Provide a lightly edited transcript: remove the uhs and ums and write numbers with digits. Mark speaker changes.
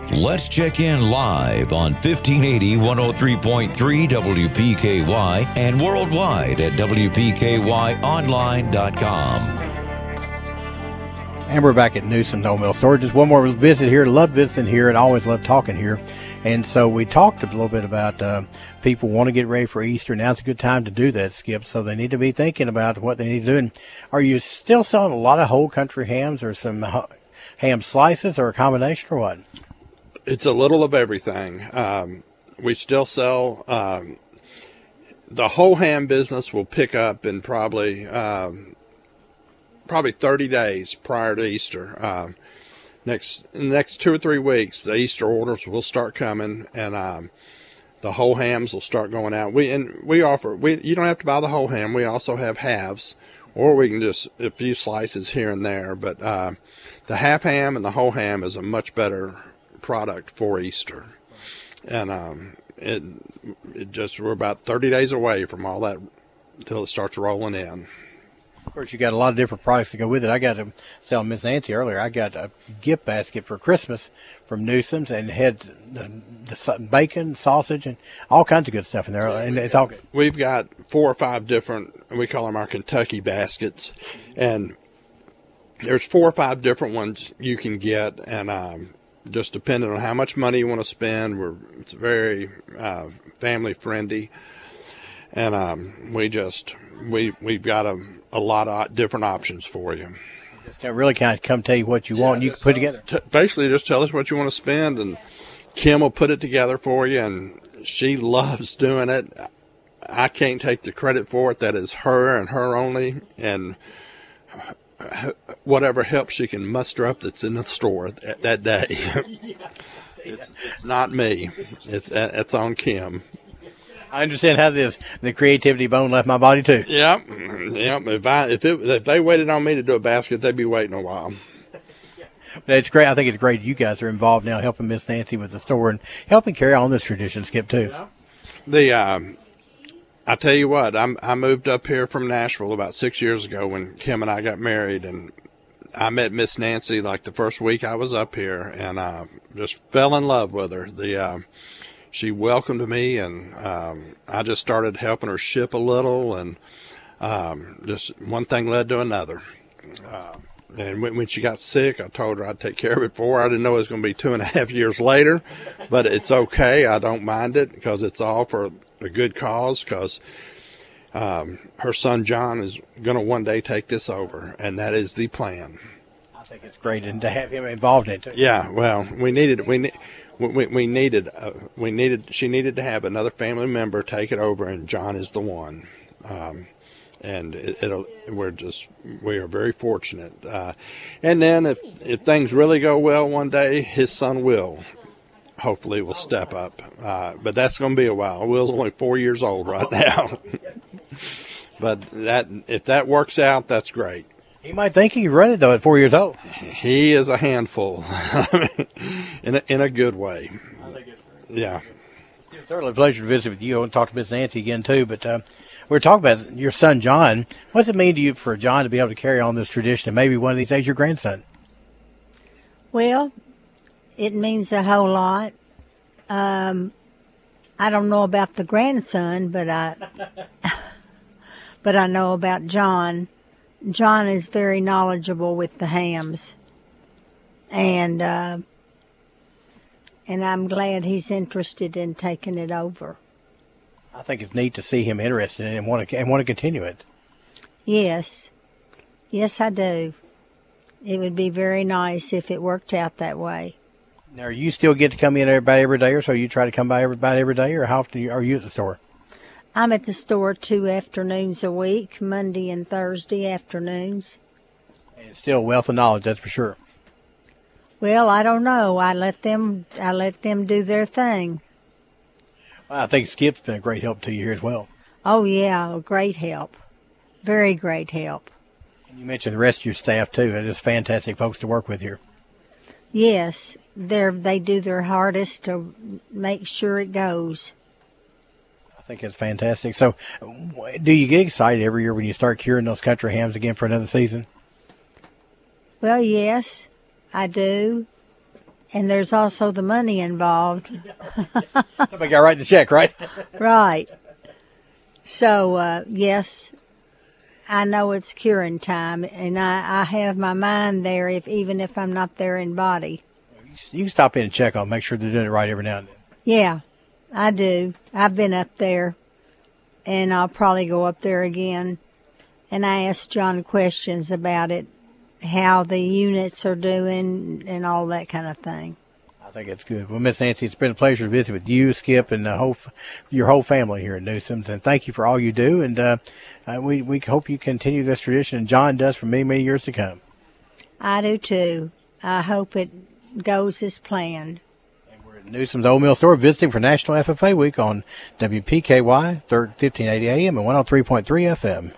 Speaker 1: Let's check in live on 1580 103.3 WPKY and worldwide at WPKYonline.com.
Speaker 2: And we're back at Newsom Old Mill Store. Just one more visit here. Love visiting here and always love talking here. And so we talked a little bit about people want to get ready for Easter. Now's a good time to do that, Skip. So they need to be thinking about what they need to do. And are you still selling a lot of whole country hams or some ham slices or a combination or what?
Speaker 3: It's a little of everything. We still sell the whole ham business will pick up in probably 30 days prior to Easter. In the next 2 or 3 weeks, the Easter orders will start coming, and the whole hams will start going out. You don't have to buy the whole ham. We also have halves, or we can just a few slices here and there. But the half ham and the whole ham is a much better product for Easter, and we're about 30 days away from all that until it starts rolling in.
Speaker 2: Of course, you got a lot of different products to go with it. I got to tell Miss Nancy earlier, I got a gift basket for Christmas from Newsom's and had the bacon, sausage, and all kinds of good stuff in there. And it's all good.
Speaker 3: We've got 4 or 5 different, we call them our Kentucky baskets, and there's 4 or 5 different ones you can get, and just depending on how much money you want to spend, it's very family friendly, and we've got a lot of different options for you.
Speaker 2: Just really kind of come tell you what you want, and you can put together.
Speaker 3: Basically, just tell us what you want to spend, and Kim will put it together for you, and she loves doing it. I can't take the credit for it. That is her and her only, and whatever help she can muster up that's in the store that day. It's not me. It's on Kim.
Speaker 2: I understand how the creativity bone left my body too.
Speaker 3: Yep. If they waited on me to do a basket, they'd be waiting a while.
Speaker 2: But it's great. I think it's great you guys are involved now, helping Miss Nancy with the store and helping carry on this tradition, Skip, too.
Speaker 3: I tell you what, I moved up here from Nashville about 6 years ago when Kim and I got married, and I met Miss Nancy like the first week I was up here, and I just fell in love with her. She welcomed me, and I just started helping her ship a little, and just one thing led to another. And when she got sick, I told her I'd take care of it for her. I didn't know it was going to be 2.5 years later, but it's okay. I don't mind it because it's all for a good cause, because her son John is going to one day take this over, and that is the plan.
Speaker 2: I think it's great, and to have him involved in it too.
Speaker 3: Yeah, well, she needed to have another family member take it over, and John is the one. And we are very fortunate. And then if things really go well one day, his son Will hopefully will step up. But that's going to be a while. Will's only 4 years old right now. But if that works out, that's great.
Speaker 2: He might think he can run it, though, at 4 years old.
Speaker 3: He is a handful, in a good way. Yeah.
Speaker 2: It's certainly a pleasure to visit with you. I want to talk to Miss Nancy again, too. But we're talking about your son, John. What does it mean to you for John to be able to carry on this tradition and maybe one of these days your grandson?
Speaker 4: Well, it means a whole lot. I don't know about the grandson, but I know about John. John is very knowledgeable with the hams, and I'm glad he's interested in taking it over.
Speaker 2: I think it's neat to see him interested in it and want to continue it.
Speaker 4: Yes, I do. It would be very nice if it worked out that way.
Speaker 2: Now, you still get to come in every day, or so you try to come by every day, or how often are you at the store?
Speaker 4: I'm at the store 2 afternoons a week, Monday and Thursday afternoons.
Speaker 2: And it's still a wealth of knowledge, that's for sure.
Speaker 4: Well, I don't know. I let them do their thing.
Speaker 2: Well, I think Skip's been a great help to you here as well.
Speaker 4: Oh, yeah, a great help. Very great help.
Speaker 2: And you mentioned the rest of your staff, too. They're just fantastic folks to work with here.
Speaker 4: Yes, they do their hardest to make sure it goes.
Speaker 2: I think it's fantastic. So, do you get excited every year when you start curing those country hams again for another season?
Speaker 4: Well, yes, I do. and there's also the money involved.
Speaker 2: Somebody got to write the check, right?
Speaker 4: Right. So, yes, I know it's curing time, and I have my mind there, even if I'm not there in body.
Speaker 2: You can stop in and check on, make sure they're doing it right every now and then.
Speaker 4: Yeah, I do. I've been up there, and I'll probably go up there again. And I asked John questions about it, how the units are doing and all that kind of thing.
Speaker 2: I think it's good. Well, Miss Nancy, it's been a pleasure to visit with you, Skip, and your whole family here at Newsome's. And thank you for all you do. And we hope you continue this tradition, and John does for many, many years to come.
Speaker 4: I do too. I hope it goes as planned.
Speaker 2: And we're at Newsome's Old Mill Store visiting for National FFA Week on WPKY 1580 AM and 103.3 FM.